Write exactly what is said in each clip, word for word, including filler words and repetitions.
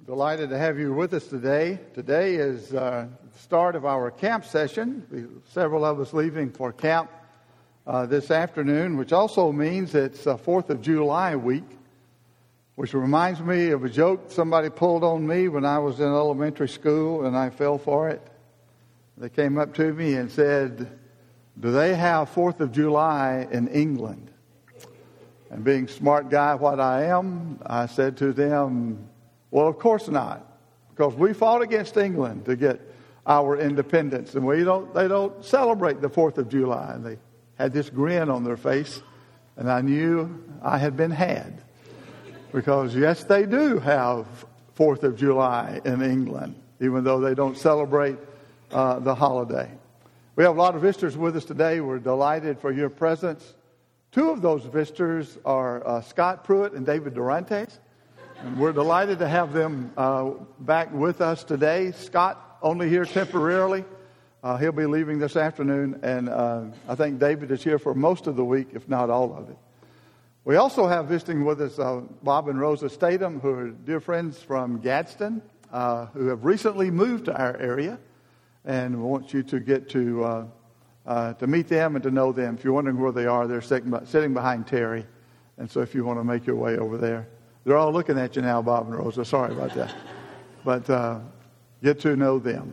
Delighted to have you with us today. Today is uh, the start of our camp session. We, several of us leaving for camp uh, this afternoon, which also means it's uh, fourth of July week, which reminds me of a joke somebody pulled on me when I was in elementary school and I fell for it. They came up to me and said, "Do they have fourth of July in England?" And being smart guy what I am, I said to them, "Well, of course not, because we fought against England to get our independence, and we don't. They don't celebrate the fourth of July." And they had this grin on their face, and I knew I had been had, because yes, they do have fourth of July in England, even though they don't celebrate uh, the holiday. We have a lot of visitors with us today. We're delighted for your presence. Two of those visitors are uh, Scott Pruitt and David Durantes. And we're delighted to have them uh, back with us today. Scott, only here temporarily. Uh, he'll be leaving this afternoon. And uh, I think David is here for most of the week, if not all of it. We also have visiting with us uh, Bob and Rosa Statham, who are dear friends from Gadsden, uh, who have recently moved to our area. And we want you to get to uh, uh, to meet them and to know them. If you're wondering where they are, they're sitting, sitting behind Terry. And so if you want to make your way over there. They're all looking at you now, Bob and Rosa. Sorry about that. But uh, get to know them.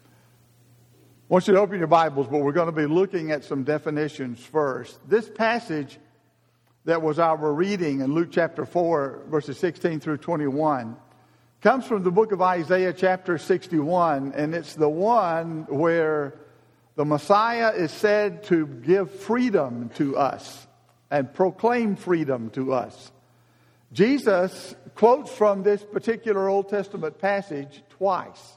I want you to open your Bibles, but we're going to be looking at some definitions first. This passage that was our reading in Luke chapter four, verses sixteen through twenty-one, comes from the book of Isaiah chapter sixty-one, and it's the one where the Messiah is said to give freedom to us and proclaim freedom to us. Jesus quotes from this particular Old Testament passage twice.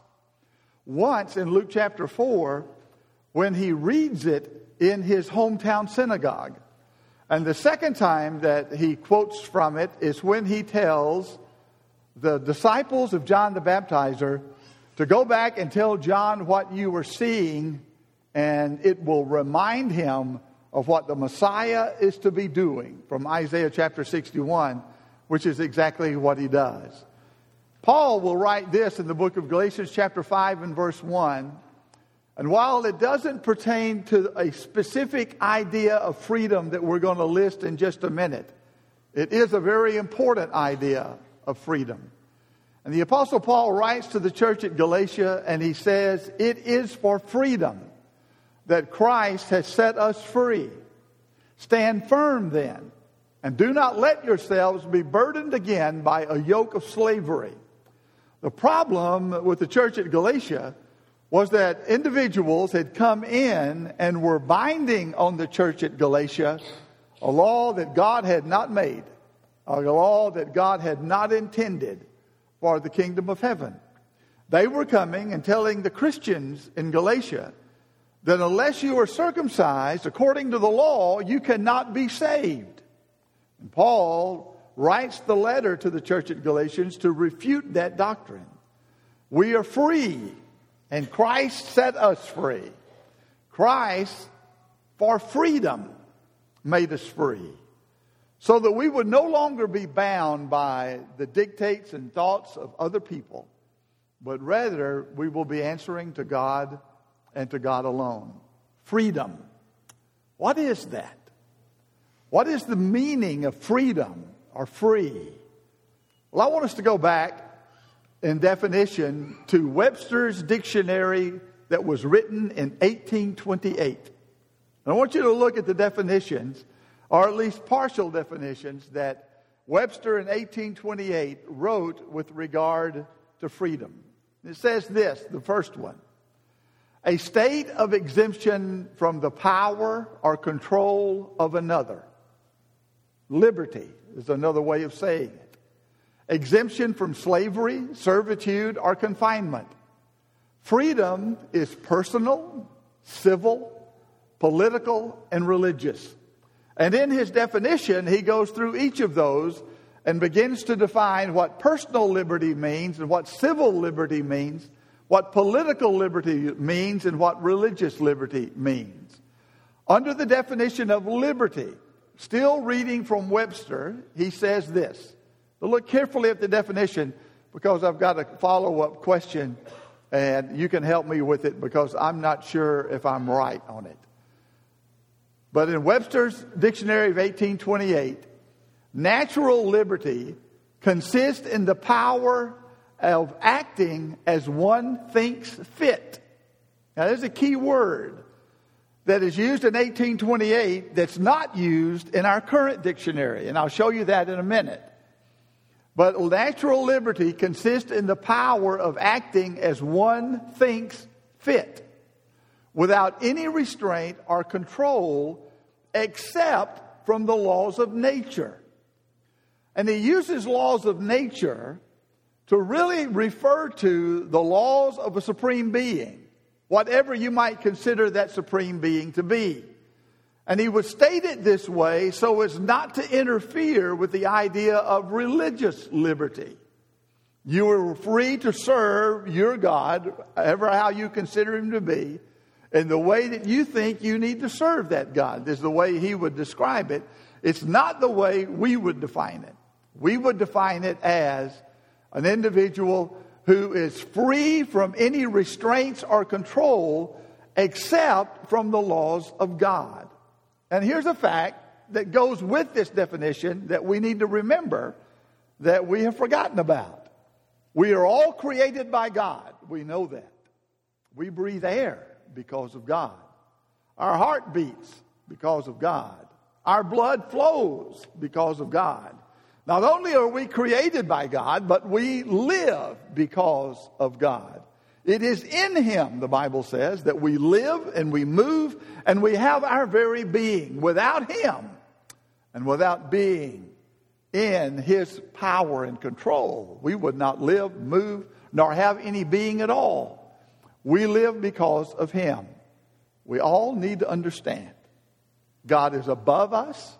Once in Luke chapter four, when he reads it in his hometown synagogue. And the second time that he quotes from it is when he tells the disciples of John the Baptizer to go back and tell John what you were seeing, and it will remind him of what the Messiah is to be doing, from Isaiah chapter sixty-one, which is exactly what he does. Paul will write this in the book of Galatians chapter five and verse one. And while it doesn't pertain to a specific idea of freedom that we're going to list in just a minute, it is a very important idea of freedom. And the Apostle Paul writes to the church at Galatia, and he says, "It is for freedom that Christ has set us free. Stand firm then, and do not let yourselves be burdened again by a yoke of slavery." The problem with the church at Galatia was that individuals had come in and were binding on the church at Galatia a law that God had not made, a law that God had not intended for the kingdom of heaven. They were coming and telling the Christians in Galatia that unless you are circumcised according to the law, you cannot be saved. And Paul writes the letter to the church at Galatians to refute that doctrine. We are free, and Christ set us free. Christ, for freedom, made us free, so that we would no longer be bound by the dictates and thoughts of other people, but rather we will be answering to God and to God alone. Freedom. What is that? What is the meaning of freedom or free? Well, I want us to go back in definition to Webster's dictionary that was written in eighteen twenty-eight. And I want you to look at the definitions, or at least partial definitions, that Webster in eighteen twenty-eight wrote with regard to freedom. It says this, the first one: a state of exemption from the power or control of another. Liberty is another way of saying it. Exemption from slavery, servitude, or confinement. Freedom is personal, civil, political, and religious. And in his definition, he goes through each of those and begins to define what personal liberty means and what civil liberty means, what political liberty means, and what religious liberty means. Under the definition of liberty, still reading from Webster, he says this. But look carefully at the definition. because I've got a follow-up question, and you can help me with it because I'm not sure if I'm right on it. But in Webster's Dictionary of eighteen twenty-eight, natural liberty consists in the power of acting as one thinks fit. Now, there's a key word that is used in eighteen twenty-eight that's not used in our current dictionary, and I'll show you that in a minute. But natural liberty consists in the power of acting as one thinks fit, without any restraint or control except from the laws of nature. And he uses laws of nature to really refer to the laws of a supreme being, whatever you might consider that supreme being to be. And he would state it this way so as not to interfere with the idea of religious liberty. You are free to serve your God, however how you consider him to be, in the way that you think you need to serve that God. This is the way he would describe it. It's not the way we would define it. We would define it as an individual who is free from any restraints or control except from the laws of God. And here's a fact that goes with this definition that we need to remember that we have forgotten about. We are all created by God. We know that. We breathe air because of God. Our heart beats because of God. Our blood flows because of God. Not only are we created by God, but we live because of God. It is in him, the Bible says, that we live and we move and we have our very being. Without him and without being in his power and control, we would not live, move, nor have any being at all. We live because of him. We all need to understand God is above us.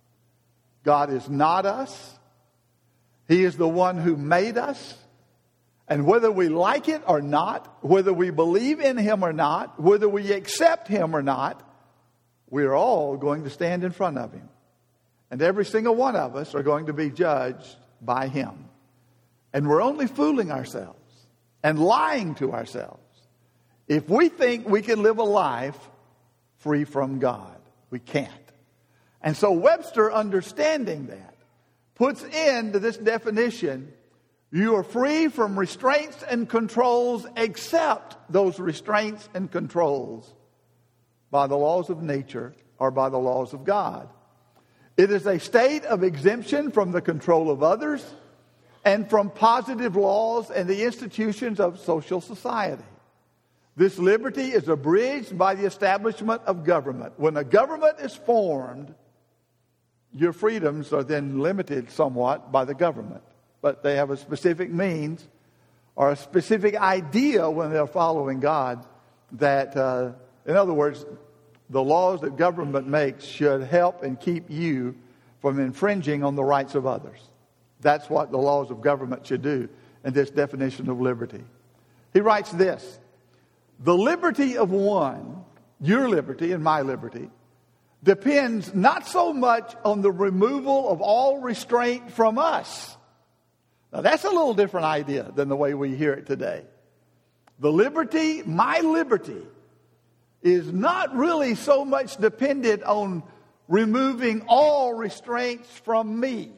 God is not us. He is the one who made us. And whether we like it or not, whether we believe in him or not, whether we accept him or not, we're all going to stand in front of him. And every single one of us are going to be judged by him. And we're only fooling ourselves and lying to ourselves if we think we can live a life free from God. We can't. And so Webster, understanding that, puts into this definition, you are free from restraints and controls except those restraints and controls by the laws of nature or by the laws of God. It is a state of exemption from the control of others and from positive laws and the institutions of social society. This liberty is abridged by the establishment of government. When a government is formed, your freedoms are then limited somewhat by the government. But they have a specific means or a specific idea when they're following God that, uh, in other words, the laws that government makes should help and keep you from infringing on the rights of others. That's what the laws of government should do in this definition of liberty. He writes this: the liberty of one, your liberty and my liberty, depends not so much on the removal of all restraint from us. Now that's a little different idea than the way we hear it today. The liberty, my liberty, is not really so much dependent on removing all restraints from me.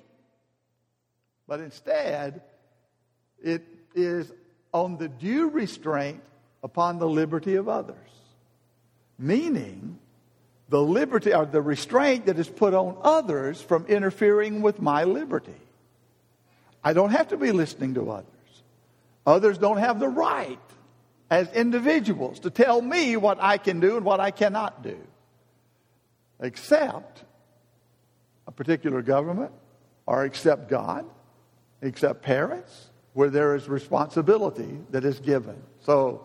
But instead, it is on the due restraint upon the liberty of others. Meaning, the liberty or the restraint that is put on others from interfering with my liberty. I don't have to be listening to others. Others don't have the right as individuals to tell me what I can do and what I cannot do. Except a particular government, or except God, except parents, where there is responsibility that is given. So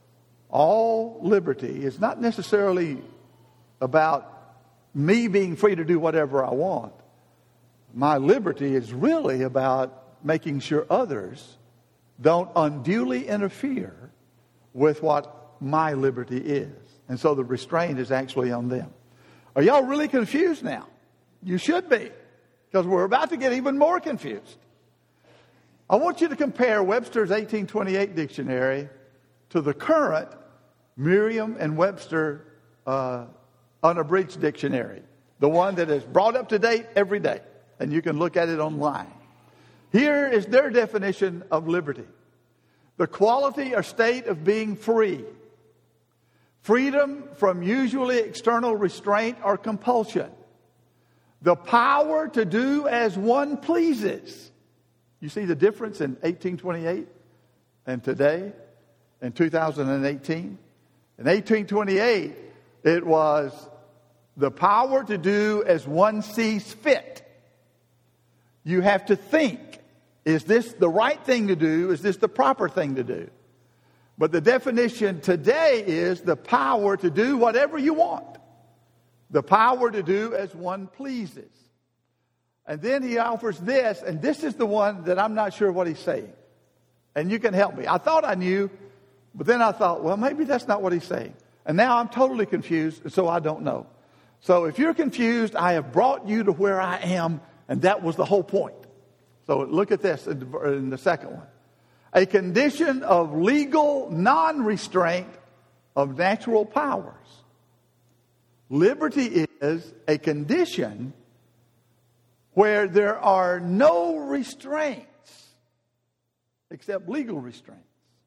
all liberty is not necessarily about me being free to do whatever I want. My liberty is really about making sure others don't unduly interfere with what my liberty is. And so the restraint is actually on them. Are y'all really confused now? You should be, because we're about to get even more confused. I want you to compare Webster's eighteen twenty-eight dictionary to the current Merriam and Webster uh, unabridged dictionary, the one that is brought up to date every day, and you can look at it online. Here is their definition of liberty: the quality or state of being free, freedom from usually external restraint or compulsion, the power to do as one pleases. You see the difference in eighteen twenty-eight and today in two thousand eighteen? In eighteen twenty-eight, it was the power to do as one sees fit. You have to think, is this the right thing to do? Is this the proper thing to do? But the definition today is the power to do whatever you want. The power to do as one pleases. And then he offers this, and this is the one that I'm not sure what he's saying. And you can help me. I thought I knew, but then I thought, well, maybe that's not what he's saying. And now I'm totally confused, and so I don't know. So if you're confused, I have brought you to where I am, and that was the whole point. So look at this in the second one. A condition of legal non-restraint of natural powers. Liberty is a condition where there are no restraints except legal restraints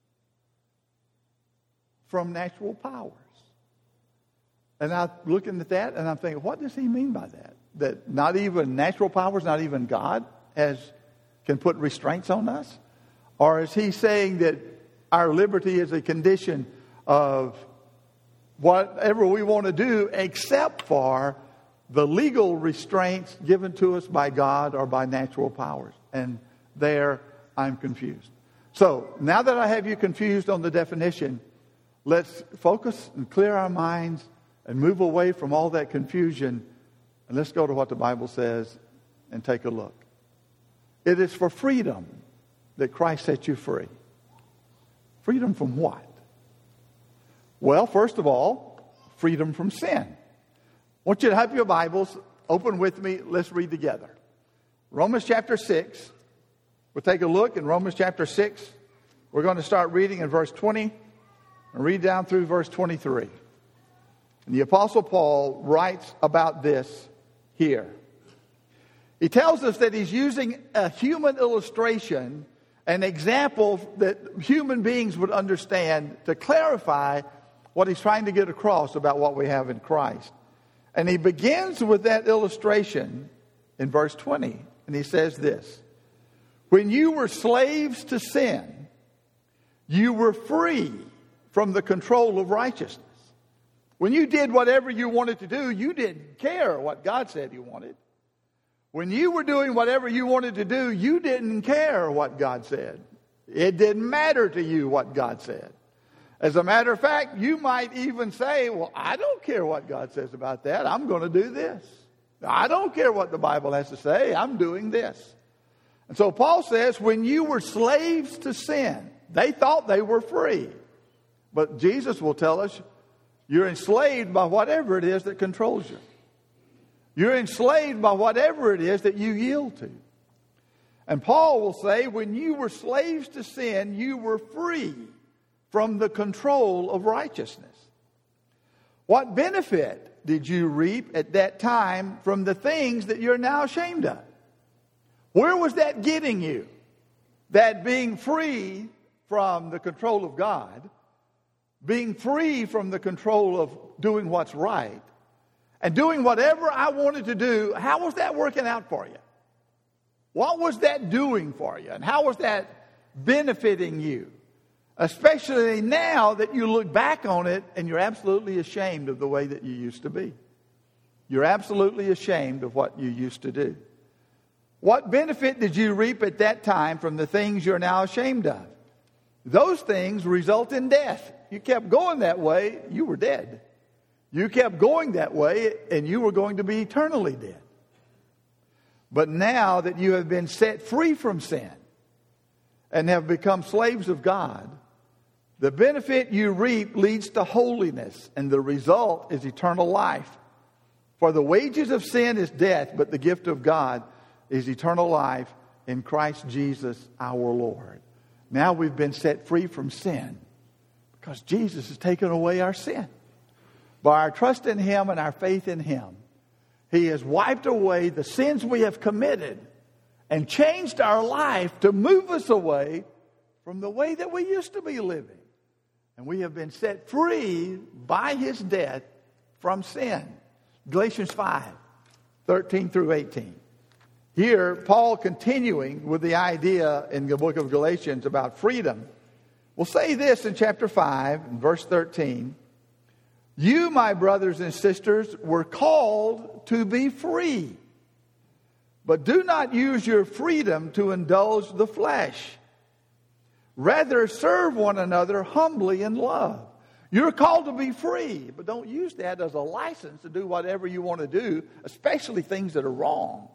from natural powers. And I'm looking at that and I'm thinking, what does he mean by that? That not even natural powers, not even God has can put restraints on us? Or is he saying that our liberty is a condition of whatever we want to do except for the legal restraints given to us by God or by natural powers? And there I'm confused. So now that I have you confused on the definition, let's focus and clear our minds and move away from all that confusion. And let's go to what the Bible says and take a look. It is for freedom that Christ set you free. Freedom from what? Well, first of all, freedom from sin. I want you to have your Bibles open with me. Let's read together. Romans chapter six. We'll take a look in Romans chapter six. We're going to start reading in verse twenty and read down through verse twenty-three. And the Apostle Paul writes about this here. He tells us that he's using a human illustration, an example that human beings would understand to clarify what he's trying to get across about what we have in Christ. And he begins with that illustration in verse twenty. And he says this: when you were slaves to sin, you were free from the control of righteousness. When you did whatever you wanted to do, you didn't care what God said you wanted. When you were doing whatever you wanted to do, you didn't care what God said. It didn't matter to you what God said. As a matter of fact, you might even say, well, I don't care what God says about that. I'm going to do this. I don't care what the Bible has to say. I'm doing this. And so Paul says, when you were slaves to sin, they thought they were free. But Jesus will tell us, you're enslaved by whatever it is that controls you. You're enslaved by whatever it is that you yield to. And Paul will say, when you were slaves to sin, you were free from the control of righteousness. What benefit did you reap at that time from the things that you're now ashamed of? Where was that getting you? That being free from the control of God, being free from the control of doing what's right, and doing whatever I wanted to do, how was that working out for you? What was that doing for you? And how was that benefiting you? Especially now that you look back on it and you're absolutely ashamed of the way that you used to be. You're absolutely ashamed of what you used to do. What benefit did you reap at that time from the things you're now ashamed of? Those things result in death. You kept going that way, you were dead. You kept going that way, and you were going to be eternally dead. But now that you have been set free from sin and have become slaves of God, the benefit you reap leads to holiness, and the result is eternal life. For the wages of sin is death, but the gift of God is eternal life in Christ Jesus our Lord. Now we've been set free from sin because Jesus has taken away our sin. By our trust in Him and our faith in Him, He has wiped away the sins we have committed and changed our life to move us away from the way that we used to be living. And we have been set free by His death from sin. Galatians five, thirteen through eighteen. Here, Paul, continuing with the idea in the book of Galatians about freedom, will say this in chapter five, verse thirteen. You, my brothers and sisters, were called to be free. But do not use your freedom to indulge the flesh. Rather, serve one another humbly in love. You're called to be free, but don't use that as a license to do whatever you want to do, especially things that are wrong.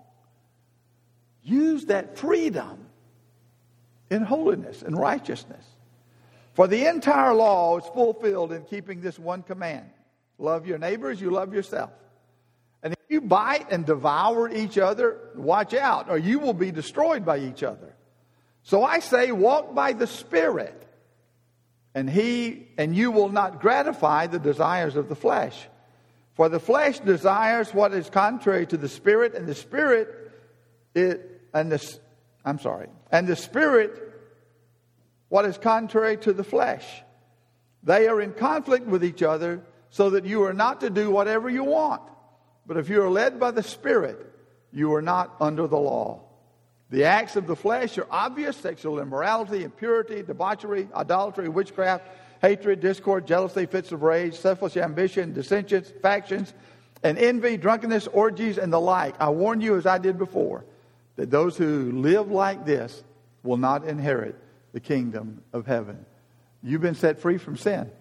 Use that freedom in holiness and righteousness. For the entire law is fulfilled in keeping this one command. Love your neighbor as you love yourself. And if you bite and devour each other, watch out, or you will be destroyed by each other. So I say, walk by the Spirit, and he and you will not gratify the desires of the flesh. For the flesh desires what is contrary to the Spirit, and the Spirit it and the I'm sorry, and the Spirit what is contrary to the flesh. They are in conflict with each other, so that you are not to do whatever you want. But if you are led by the Spirit, you are not under the law. The acts of the flesh are obvious: sexual immorality, impurity, debauchery, idolatry, witchcraft, hatred, discord, jealousy, fits of rage, selfish ambition, dissensions, factions, and envy, drunkenness, orgies, and the like. I warn you, as I did before, that those who live like this will not inherit the kingdom of heaven. You've been set free from sin.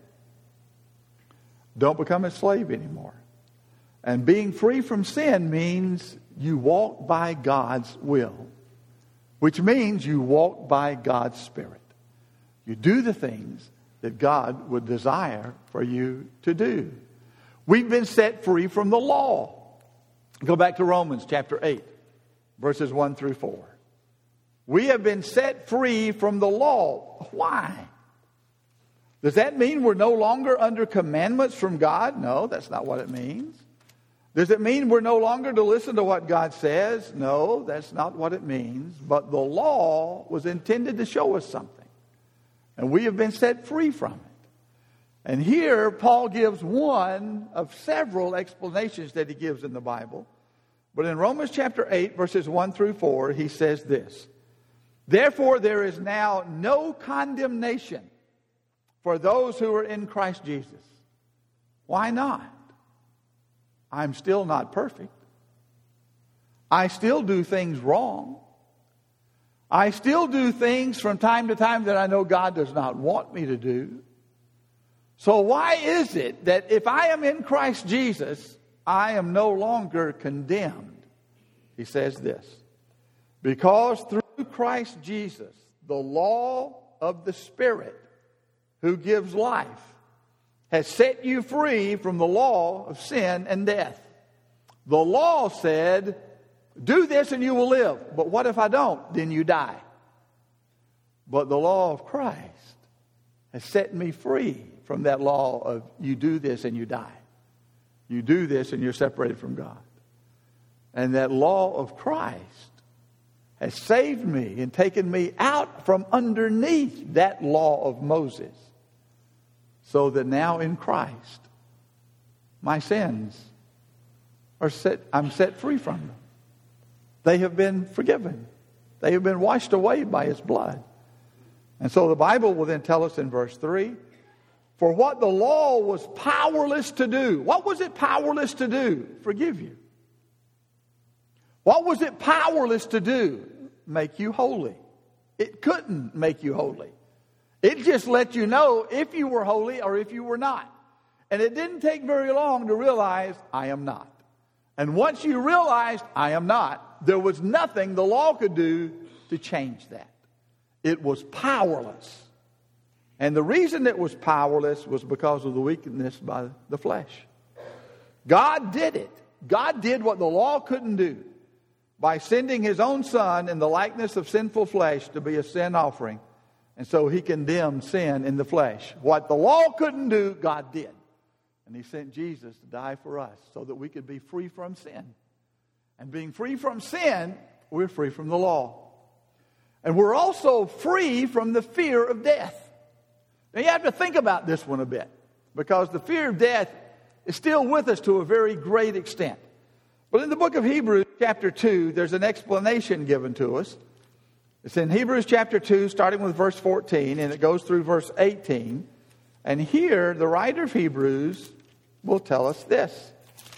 Don't become a slave anymore. And being free from sin means you walk by God's will, which means you walk by God's Spirit. You do the things that God would desire for you to do. We've been set free from the law. Go back to Romans chapter eight, verses one through four. We have been set free from the law. Why? Does that mean we're no longer under commandments from God? No, that's not what it means. Does it mean we're no longer to listen to what God says? No, that's not what it means. But the law was intended to show us something. And we have been set free from it. And here, Paul gives one of several explanations that he gives in the Bible. But in Romans chapter eight, verses one through four, he says this. Therefore, there is now no condemnation for those who are in Christ Jesus. Why not? I'm still not perfect. I still do things wrong. I still do things from time to time that I know God does not want me to do. So why is it that if I am in Christ Jesus, I am no longer condemned? He says this. Because through Christ Jesus, the law of the Spirit who gives life has set you free from the law of sin and death. The law said, do this and you will live. But what if I don't? Then you die. But the law of Christ has set me free from that law of you do this and you die. You do this and you're separated from God. And that law of Christ has saved me and taken me out from underneath that law of Moses. So that now in Christ, my sins are set, I'm set free from them. They have been forgiven. They have been washed away by His blood. And so the Bible will then tell us in verse three, for what the law was powerless to do. What was it powerless to do? Forgive you. What was it powerless to do? Make you holy. It couldn't make you holy. It just let you know if you were holy or if you were not. And it didn't take very long to realize, I am not. And once you realized, I am not, there was nothing the law could do to change that. It was powerless. And the reason it was powerless was because of the weakness by the flesh. God did it. God did what the law couldn't do. by sending his own Son in the likeness of sinful flesh to be a sin offering. And so he condemned sin in the flesh. What the law couldn't do, God did. And he sent Jesus to die for us so that we could be free from sin. And being free from sin, we're free from the law. And we're also free from the fear of death. Now you have to think about this one a bit, because the fear of death is still with us to a very great extent. But in the book of Hebrews chapter two, there's an explanation given to us. It's in Hebrews chapter two, starting with verse fourteen, and it goes through verse eighteen. And here, the writer of Hebrews will tell us this.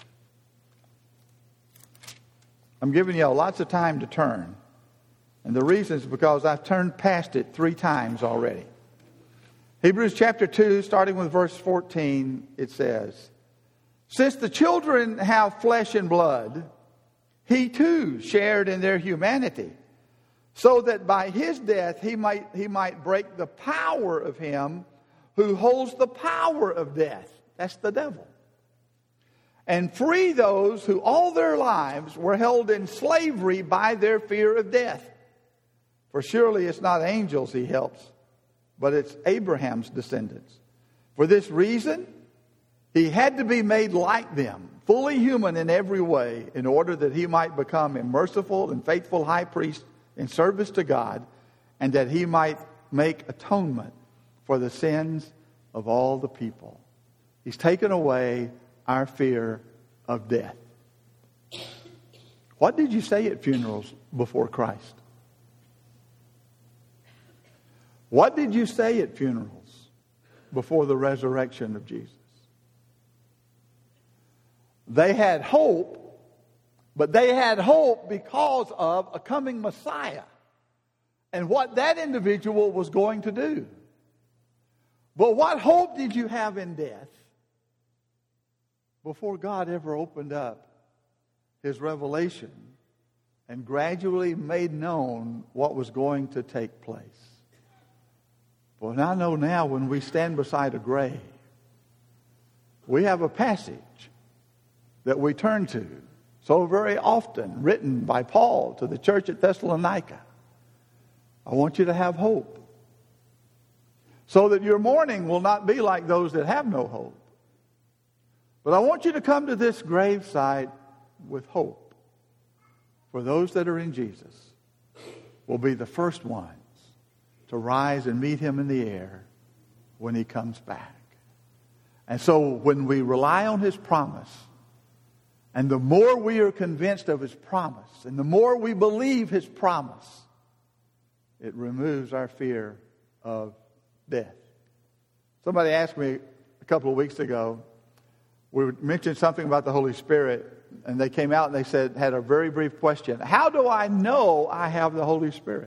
I'm giving you lots of time to turn. And the reason is because I've turned past it three times already. Hebrews chapter two, starting with verse fourteen, it says, "Since the children have flesh and blood, he too shared in their humanity, so that by his death he might, he might break the power of him who holds the power of death." That's the devil. "And free those who all their lives were held in slavery by their fear of death. For surely it's not angels he helps, but it's Abraham's descendants. For this reason, he had to be made like them, fully human in every way, in order that he might become a merciful and faithful high priest in service to God, and that he might make atonement for the sins of all the people." He's taken away our fear of death. What did you say at funerals before Christ? What did you say at funerals before the resurrection of Jesus? They had hope, but they had hope because of a coming Messiah and what that individual was going to do. But what hope did you have in death before God ever opened up his revelation and gradually made known what was going to take place? Well, I know now when we stand beside a grave, we have a passage that we turn to so very often, written by Paul to the church at Thessalonica. I want you to have hope, so that your mourning will not be like those that have no hope. But I want you to come to this graveside with hope, for those that are in Jesus will be the first ones to rise and meet him in the air when he comes back. And so when we rely on his promise, and the more we are convinced of his promise, and the more we believe his promise, it removes our fear of death. Somebody asked me a couple of weeks ago, we mentioned something about the Holy Spirit, and they came out and they said, had a very brief question. How do I know I have the Holy Spirit?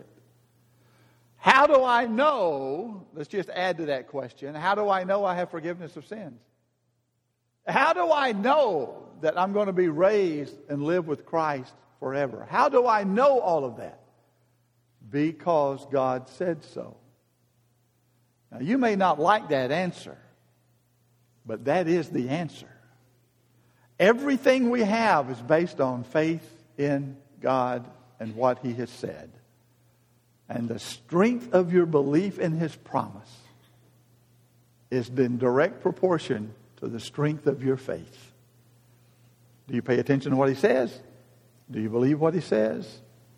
How do I know, let's just add to that question, how do I know I have forgiveness of sins? How do I know that I'm going to be raised and live with Christ forever? How do I know all of that? Because God said so. Now, you may not like that answer, but that is the answer. Everything we have is based on faith in God and what he has said. And the strength of your belief in his promise is in direct proportion to the strength of your faith. Do you pay attention to what he says? Do you believe what he says?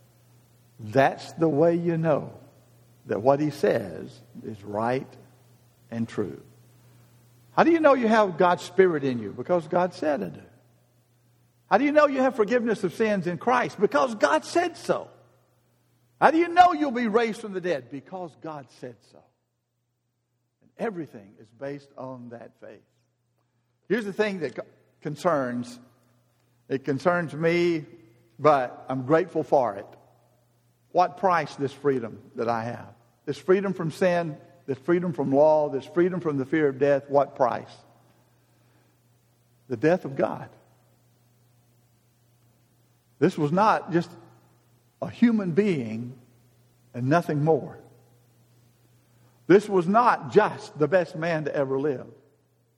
That's the way you know that what he says is right and true. How do you know you have God's Spirit in you? Because God said it. How do you know you have forgiveness of sins in Christ? Because God said so. How do you know you'll be raised from the dead? Because God said so. And everything is based on that faith. Here's the thing that concerns, it concerns me, but I'm grateful for it. What price this freedom that I have? This freedom from sin, this freedom from law, this freedom from the fear of death, what price? The death of God. This was not just a human being and nothing more. This was not just the best man to ever live.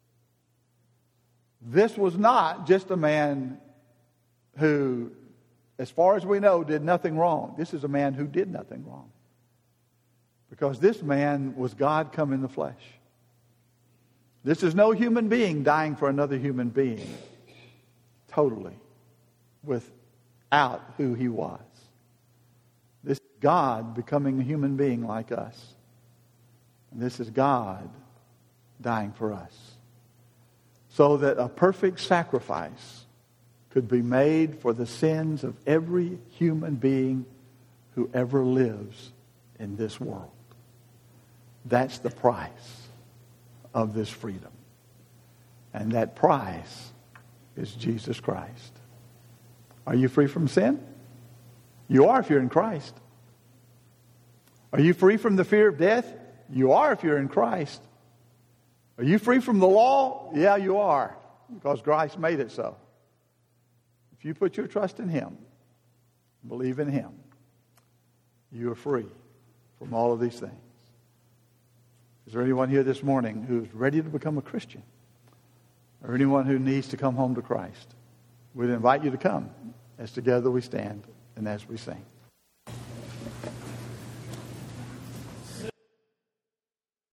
This was not just a man who as far as we know, did nothing wrong. This is a man who did nothing wrong. Because this man was God come in the flesh. This is no human being dying for another human being. Totally. Without who he was. This is God becoming a human being like us. And this is God dying for us. So that a perfect sacrifice could be made for the sins of every human being who ever lives in this world. That's the price of this freedom. And that price is Jesus Christ. Are you free from sin? You are if you're in Christ. Are you free from the fear of death? You are if you're in Christ. Are you free from the law? Yeah, you are, because Christ made it so. If you put your trust in Him, believe in Him, you are free from all of these things. Is there anyone here this morning who's ready to become a Christian? Or anyone who needs to come home to Christ? We'd invite you to come as together we stand and as we sing.